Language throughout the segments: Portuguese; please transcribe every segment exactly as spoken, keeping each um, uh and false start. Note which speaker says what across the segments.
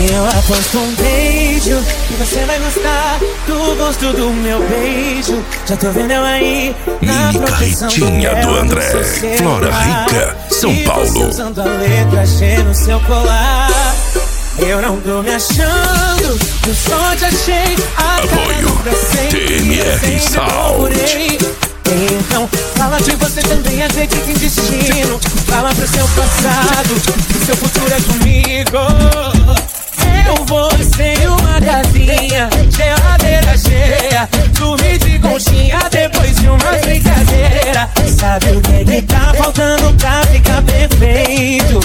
Speaker 1: Eu aposto um beijo que você vai gostar do gosto do meu beijo. Já tô vendo eu aí na
Speaker 2: Mini carretinha do André, Flora Rica, São Paulo.
Speaker 1: Usando a letra G no seu colar. Eu não tô me achando, eu só te achei.
Speaker 2: Apoio T M R Sound.
Speaker 1: Então, fala de você também, a gente tem destino. Fala pro seu passado, que seu futuro é comigo. Eu vou ser uma casinha, geladeira cheia, dormir de conchinha depois de uma brincadeira. Sabe o que que tá faltando pra ficar perfeito?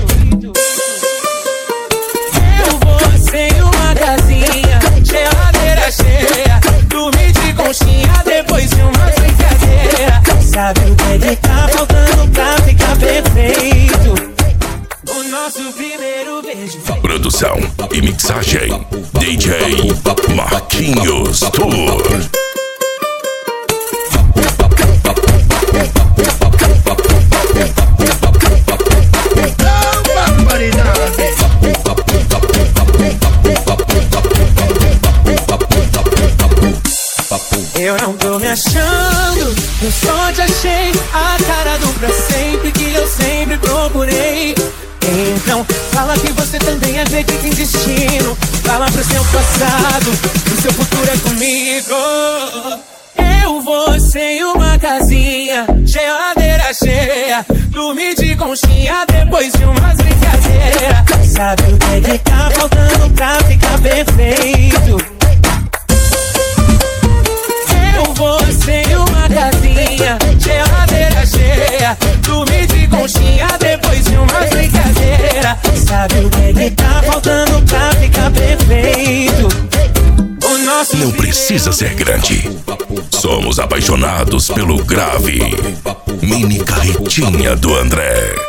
Speaker 1: Eu vou ser uma casinha, geladeira cheia, dormir de conchinha depois de uma brincadeira. Sabe o que que tá faltando pra ficar perfeito? O nosso primeiro beijo.
Speaker 2: Produção e mixagem D J Marquinhos Tour.
Speaker 1: Eu não tô me achando, eu só te achei a cara do pra sempre que eu sempre procurei. Então, fala que você também é gente que tem destino. Fala pro seu passado, que seu futuro é comigo. Eu vou ser uma casinha, geladeira cheia, dormir de conchinha depois de umas brincadeiras. Sabe o que que tá faltando pra ficar perfeito? Eu vou ser uma casinha, geladeira cheia, dormir de conchinha depois de uma brincadeira. Sabe o que que tá faltando pra ficar perfeito? O nosso
Speaker 2: Não precisa ser grande, somos apaixonados pelo grave. Mini carretinha do André.